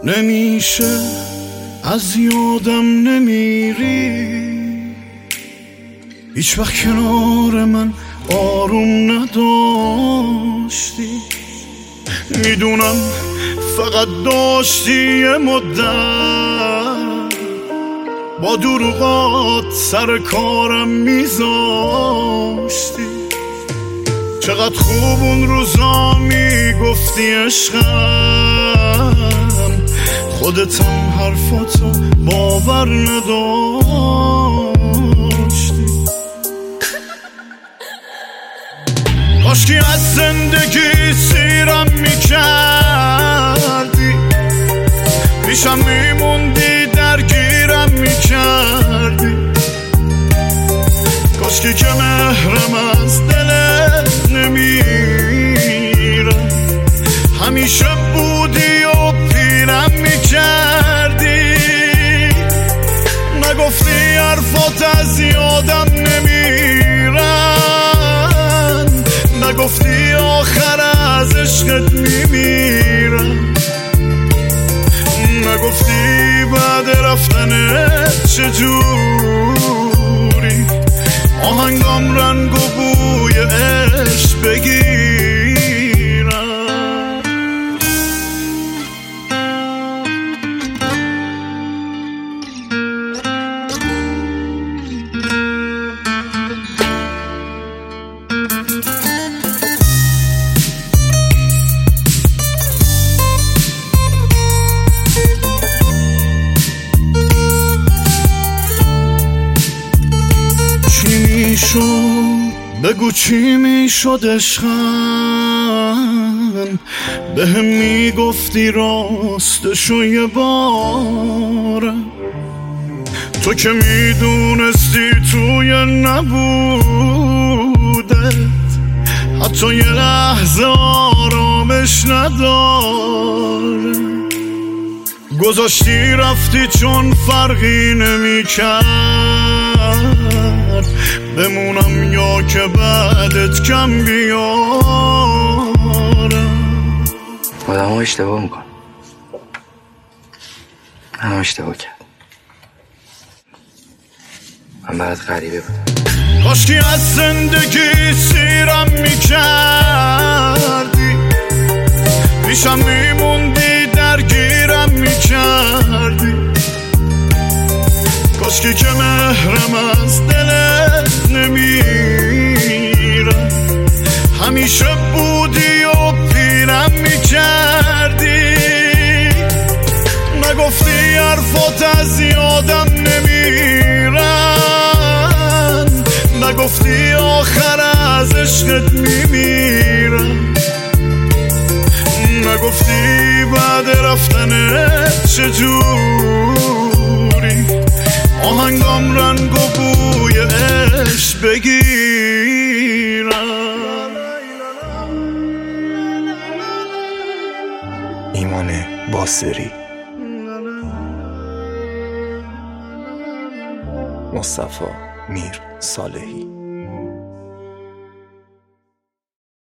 نمیشه از یادم نمیری، هیچ وقت کنار من آروم نداشتی. میدونم فقط داشتی یه مدت با دروغات سر کارم میذاشتی. چقدر خوب اون روزا میگفتی عشقم، خودتم حرفاتو باور نداشتی. کاشکی از زندگی سیرم میکردی، پیشم میموندی درگیرم میکردی. کاشکی که مهرم از دلت نمیره، همیشه بودی و پیرم میکردی. نگفتی حرفات از یادم نمیرن، نگفتی آخر از عشقت میمیرم، نگفتی بعد رفتنت چجوری آهنگام رنگ و بوی عشق بگیرم. بگو چی میشد عشقم، بهم میگفتی راستشو یه باره. تو که میدونستی توی نبودت حتی یه لحظه آرامش نداره. گذاشتی رفتی چون فرقی نمیکرد بمونم یا که بعدت کم بیارم. آدم ها اشتباه میکن، من اشتباه کرد، من برات غریبه بودم. کاشکی از زندگی سیرم میکردی، پیشم میموندی درگیرم میکردی. کاشکی که مهرم از دلت نمیره، همیشه بودی و پیرم میکردی. نگفتی حرفات از یادم نمیرن، نگفتی آخر از عشقت میمیرم، نگفتی بعد رفتنت چجوری آهنگام رنگ و بوی عشق بگیرم. ایمان باصری، مصطفی میر صالحی.